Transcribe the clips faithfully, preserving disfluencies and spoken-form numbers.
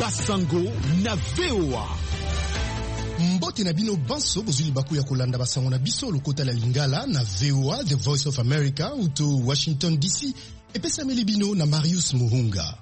Basango na V O A. Mbote na bino banso bozuli baku ya kolanda basango na biso lokota la Lingala na V O A, The Voice of America, uto Washington D C, epesa meli bino na Marius Muhunga.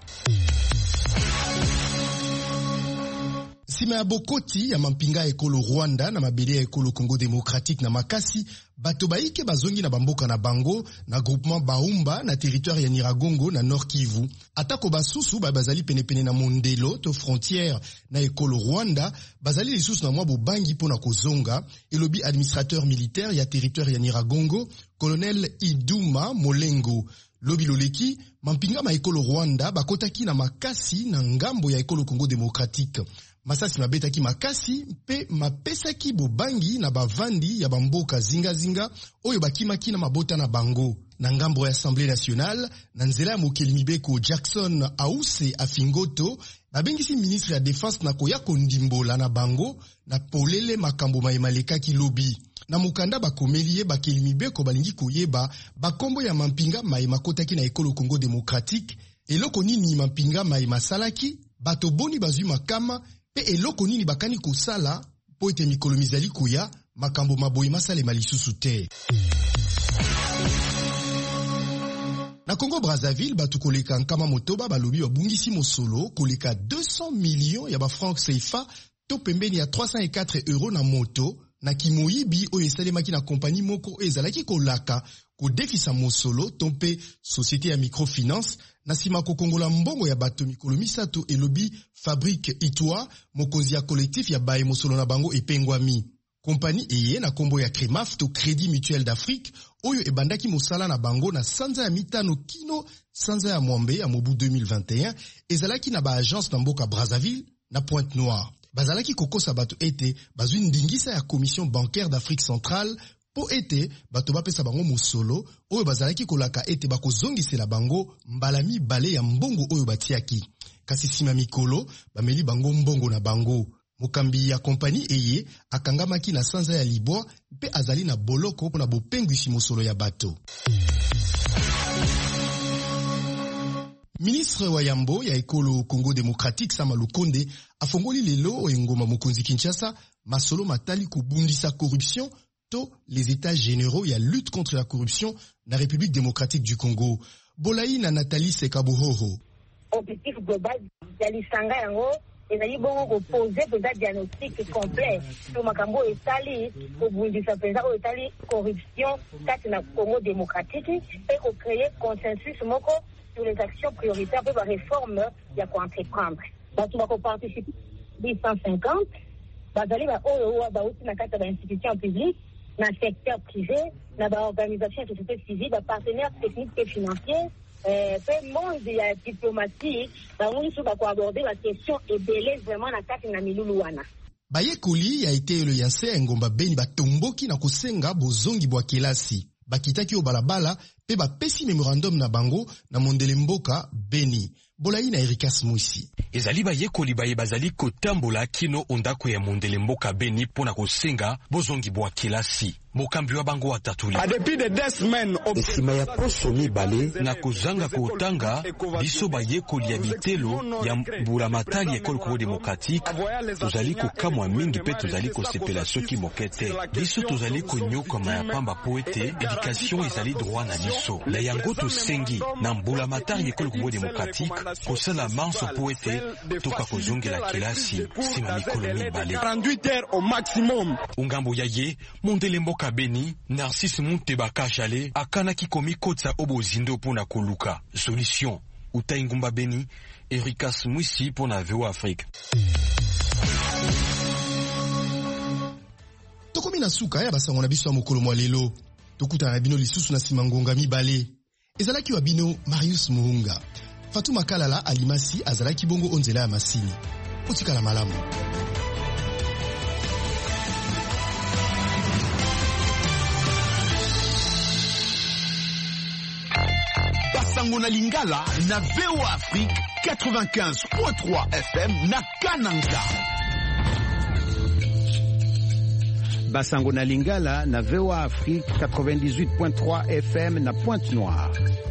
Sima ya bokoti ya mampinga ekolo Rwanda na mabele ya ekolo Congo Démocratique na makasi, bato baike bazongi na bamboka na bango na groupement Baumba na territoire ya Nyiragongo na Nord Kivu. Atako basusu ba bazali penepene na Mondelo to frontière na ekolo Rwanda, bazali lisusu na mwa bobangi pona kozonga, elobi administrateur militaire ya territoire ya Nyiragongo, colonel Iduma Molengo. Lobi loleki, mampinga ma ekolo Rwanda bakotaki na makasi na ngambo ya ekolo Congo Démocratique. Masasi mabetaki makasi pe mapesaki bobangi na bavandi ya bamboka zinga zinga oyo bakimaki na mabota na bango. Na ngambo ya Assemblée nationale, na nzela ya mokeli mibeko Jackson Ause Afingoto, babengisi ministre ya défense na koya kondimbola na bango na polele makambo maemalekaki lobi. Na mukanda bakomelie bakeli mibeko balingi koyeba bakombo ya mampinga maemakotaki na ekolo Congo Démocratique, eloko nini mampinga maemasalaki, bato boni bazui makama, pe eloko nini bakani kosala po ete mikolo mizali koya makambo maboyi masale malisusu te. Na Congo Brazzaville, batu koleka nkama motoba balobi wabungisi mosolo koleka deux cents millions ya ba francs C F A to pembeni ya trois cent quatre euros na moto na kimoyibi oyo esalemaki na kompani moko ezalaki kolaka kodefisa mosolo tompe société ya microfinance na sima kokongola mbongo ya bato mikolo misato elobi Fabrique Itwa mokonzi ya collectif ya bae mosolo na bango epengwami. Kompani eye na kombo ya Cremaf to Crédit Mutuel d'Afrique oyo ebandaki mosala na bango na sanza ya mitano kino sanza ya mwambe ya mobu deux mille vingt et un ezalaki na ba agence na mboka Brazzaville na Pointe-Noire. Bazalaki kokosa bato ete bazwi ndingisa ya Commission bancaire d'Afrique centrale po ete bato bapesa bango mosolo oyo bazalaki kolaka ete bakozongisela bango mbala mibale ya mbongo oyo batiaki. Kasi sima mikolo bameli bango mbongo na bango. Mokambi ya kompani eye akangamaki na sanza ya Libwa pe azali na boloko pona bopengwisi mosolo ya bato. Ministre wa Yambo ya ekolo Congo Démocratique Sama Lukonde afongoli lelo engoma mokonzi Kinshasa masolo matali kubundisa corruption to les états généraux ya lutte contre la corruption na République démocratique du Congo. Bolaï na Nathalie Sekabuhoho. Objectif global ya lisanga yango ezali bongo koposer peza diagnostic complet sur makambo etali kobundisa peza o etali corruption kati na Congo Démocratique et ko créer consensus moko sur les actions prioritaires pour la réforme ya ko entreprendre. Bato bako participer huit cent cinquante bazali ba oyo ba uti na kati ba institution publique na secteur privé na ba organisation de société civile ba partenaires techniques et financiers. Euh, fait monde de la diplomatie, bah on sous quoi aborder la question et belé vraiment na kati na miluluana. Bayekoli ya été le yanse ngomba beni batomboki na kosenga bozongi bwa kelasi. Bakitaki o balabala pe ba pesi memorandum na bango na mondele mboka Beni. Bolaï na Erikas Moussi. Ezali bayekoli baye bazali kotambola kino ondako ya mondele mboka Beni pona kosenga bozongi bwa kelasi. Mokambi wa bango watatuli. Esima ya poso mibale na kozanga kotanga biso bayekoli ya bitelo ya mbula matali ekolo Congo Démocratique tozali kokamwa mingi pe tozali kosepela soki mokete. Biso tozali konyoka maya pamba poete éducation ezali droit na biso. La yango tosengi na mbula matali ekolo Congo Démocratique kosala manso poete toka kozongela kelasi sima mikolo mibale. quarante-huit heures au maximum. Ungambo ya ye mondele mboka Beni, Narcisse Munteba Kachale akana kikomi kotsa obo zindo pona koluka. Solution Utaingumba Beni, Erikas Mwisi pona V O A Afrique. Tokomi na suka ya basango na biso ya mokolo mwa lelo. Tokuta na bino lisusu na simangonga mibale. Ezalaki wa bino Marius Muhunga. Fatuma Kalala Alimasi azalaki bongo onzela ya masini. Utikala malamu. Basango na Lingala na V O A Afrique quatre-vingt-quinze point trois F M na Kananga. Basango na Lingala na V O A Afrique quatre-vingt-dix-huit point trois F M na Pointe-Noire.